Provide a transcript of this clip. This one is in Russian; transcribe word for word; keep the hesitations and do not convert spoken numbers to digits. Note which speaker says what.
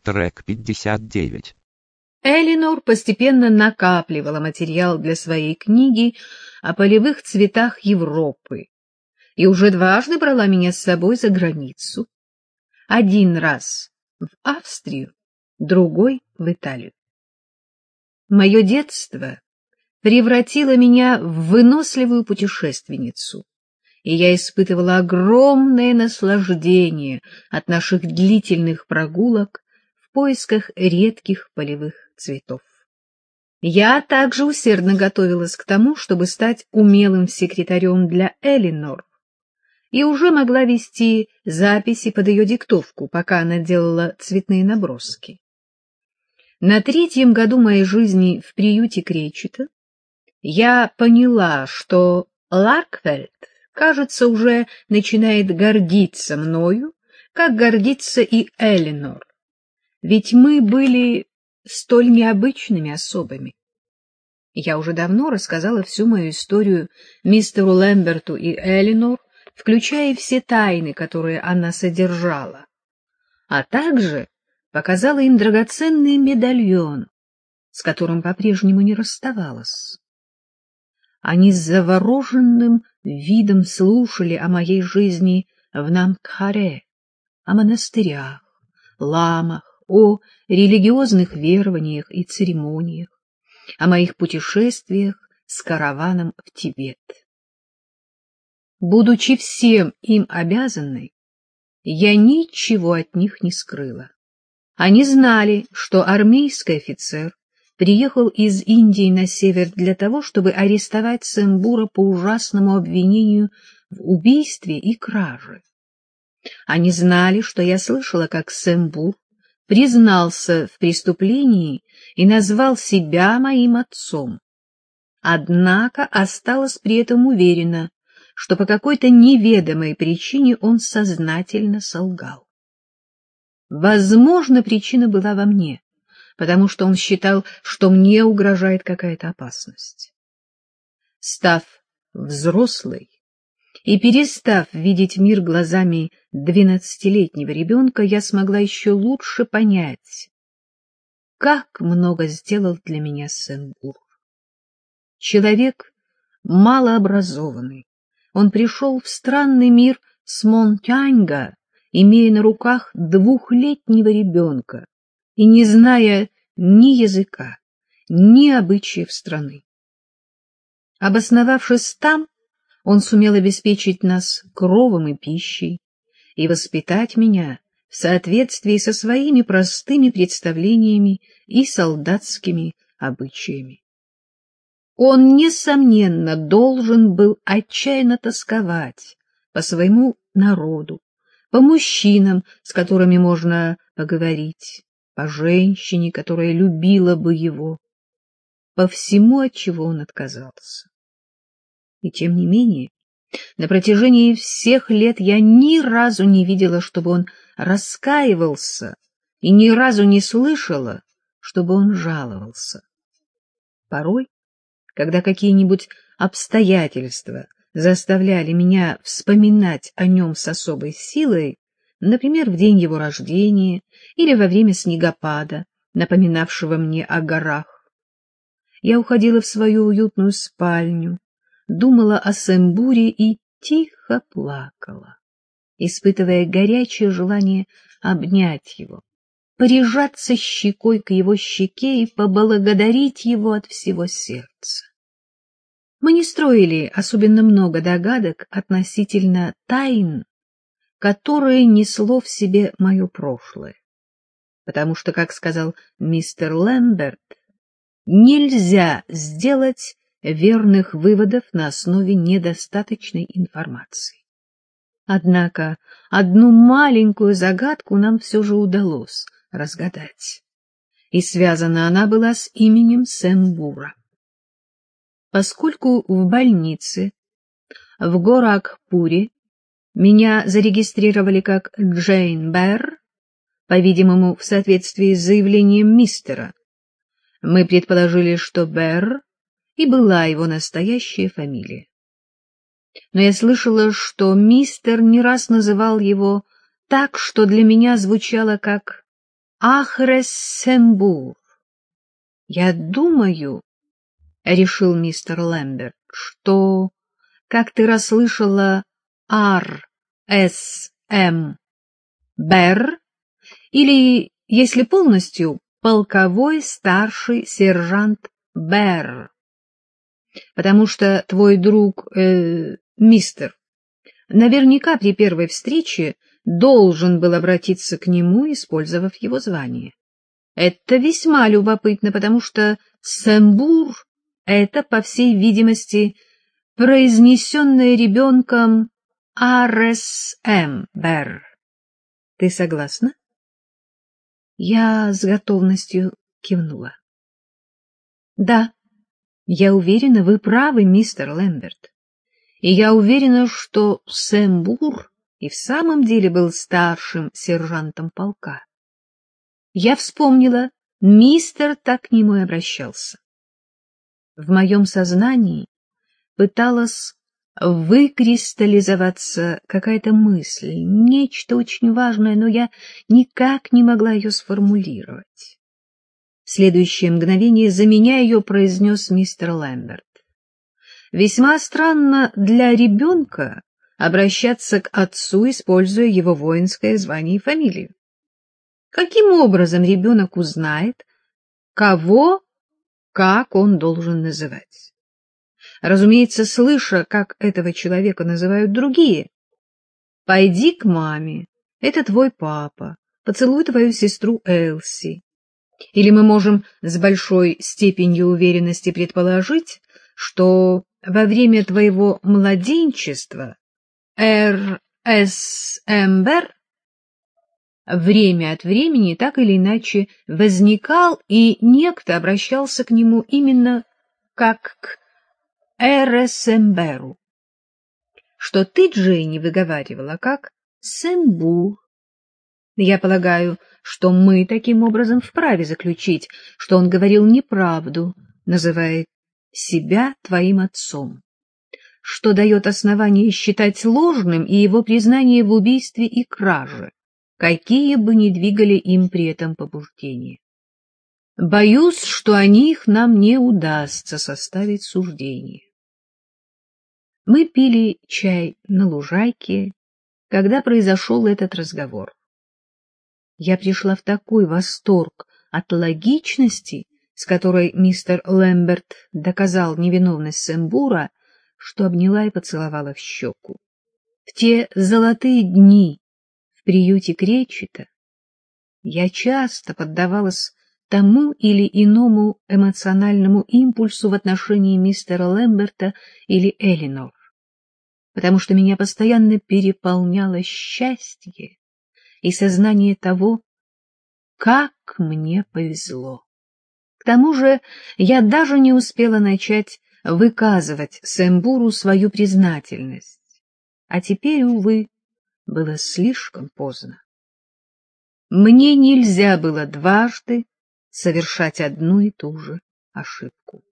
Speaker 1: Трек пятьдесят девять.
Speaker 2: Элинор постепенно накапливала материал для своей книги о полевых цветах Европы и уже дважды брала меня с собой за границу. Один раз в Австрию, другой в Италию. Мое детство превратило меня в выносливую путешественницу, и я испытывала огромное наслаждение от наших длительных прогулок в поисках редких полевых цветов. Я также усердно готовилась к тому, чтобы стать умелым секретарем для Элинор, и уже могла вести записи под ее диктовку, пока она делала цветные наброски. На третьем году моей жизни в приюте Кречета я поняла, что Ларкфельд, кажется, уже начинает гордиться мною, как гордится и Элинор, ведь мы были столь необычными особами. Я уже давно рассказала всю мою историю мистеру Лэмберту и Элинор, включая все тайны, которые она содержала, а также показала им драгоценный медальон, с которым по-прежнему не расставалась. Они с завороженным видом слушали о моей жизни в Намкхаре, о монастырях, ламах, о религиозных верованиях и церемониях, о моих путешествиях с караваном в Тибет. Будучи всем им обязанной, я ничего от них не скрыла. Они знали, что армейский офицер приехал из Индии на север для того, чтобы арестовать Сэмбура по ужасному обвинению в убийстве и краже. Они знали, что я слышала, как Сэмбур признался в преступлении и назвал себя моим отцом. Однако осталась при этом уверена, что по какой-то неведомой причине он сознательно солгал. Возможно, причина была во мне, потому что он считал, что мне угрожает какая-то опасность. Став взрослой и перестав видеть мир глазами двенадцатилетнего ребенка, я смогла еще лучше понять, как много сделал для меня Сэмбур. Человек малообразованный, он пришел в странный мир с Монтяньга, имея на руках двухлетнего ребенка и не зная ни языка, ни обычаев страны. Обосновавшись там, он сумел обеспечить нас кровом и пищей и воспитать меня в соответствии со своими простыми представлениями и солдатскими обычаями. Он, несомненно, должен был отчаянно тосковать по своему народу, по мужчинам, с которыми можно поговорить, по женщине, которая любила бы его, по всему, от чего он отказался. И тем не менее, на протяжении всех лет я ни разу не видела, чтобы он раскаивался, и ни разу не слышала, чтобы он жаловался. Порой, когда какие-нибудь обстоятельства заставляли меня вспоминать о нем с особой силой, например, в день его рождения или во время снегопада, напоминавшего мне о горах, я уходила в свою уютную спальню, думала о Сэмбуре и тихо плакала, испытывая горячее желание обнять его, прижаться щекой к его щеке и поблагодарить его от всего сердца. Мы не строили особенно много догадок относительно тайн, которые несло в себе мое прошлое, потому что, как сказал мистер Лэмберт, нельзя сделать верных выводов на основе недостаточной информации. Однако одну маленькую загадку нам все же удалось разгадать, и связана она была с именем Сэмбура. Поскольку в больнице в Горакхпуре меня зарегистрировали как Джейн Берр, по-видимому, в соответствии с заявлением мистера, мы предположили, что Берр и была его настоящая фамилия. Но я слышала, что мистер не раз называл его так, что для меня звучало как Ахрес-Сембур. Я думаю, — решил мистер Лэмберт, — что, как ты расслышала, Ар-Эс-Эм Бер, или, если полностью, полковой старший сержант Бер, потому что твой друг, э, мистер, наверняка при первой встрече должен был обратиться к нему, использовав его звание. Это весьма любопытно, потому что Сембур — это, по всей видимости, произнесенное ребенком Аресэмбер. Ты согласна? Я с готовностью кивнула. Да, я уверена, вы правы, мистер Лэмберт. И я уверена, что Сембур и в самом деле был старшим сержантом полка. Я вспомнила, мистер так к нему и обращался. В моем сознании пыталась выкристаллизоваться какая-то мысль, нечто очень важное, но я никак не могла ее сформулировать. В следующее мгновение за меня ее произнес мистер Лэмберт. Весьма странно для ребенка обращаться к отцу, используя его воинское звание и фамилию. Каким образом ребенок узнает, кого, как он должен называть? Разумеется, слыша, как этого человека называют другие. «Пойди к маме, это твой папа, поцелуй твою сестру Элси». Или мы можем с большой степенью уверенности предположить, что во время твоего младенчества Эр Эс Эмбер время от времени так или иначе возникал, и некто обращался к нему именно как к Эресэмберу, что ты, Джейни, выговаривала как Сембур. Я полагаю, что мы таким образом вправе заключить, что он говорил неправду, называя себя твоим отцом, что дает основание считать ложным и его признание в убийстве и краже, какие бы ни двигали им при этом побуждения. Боюсь, что о них нам не удастся составить суждение. Мы пили чай на лужайке, когда произошел этот разговор. Я пришла в такой восторг от логичности, с которой мистер Лэмберт доказал невиновность Сембура, что обняла и поцеловала в щеку. В те золотые дни в приюте Кречета я часто поддавалась тому или иному эмоциональному импульсу в отношении мистера Лэмберта или Элинор, потому что меня постоянно переполняло счастье и сознание того, как мне повезло. К тому же я даже не успела начать выказывать Сембуру свою признательность, а теперь, увы, было слишком поздно. Мне нельзя было дважды совершать одну и ту же ошибку.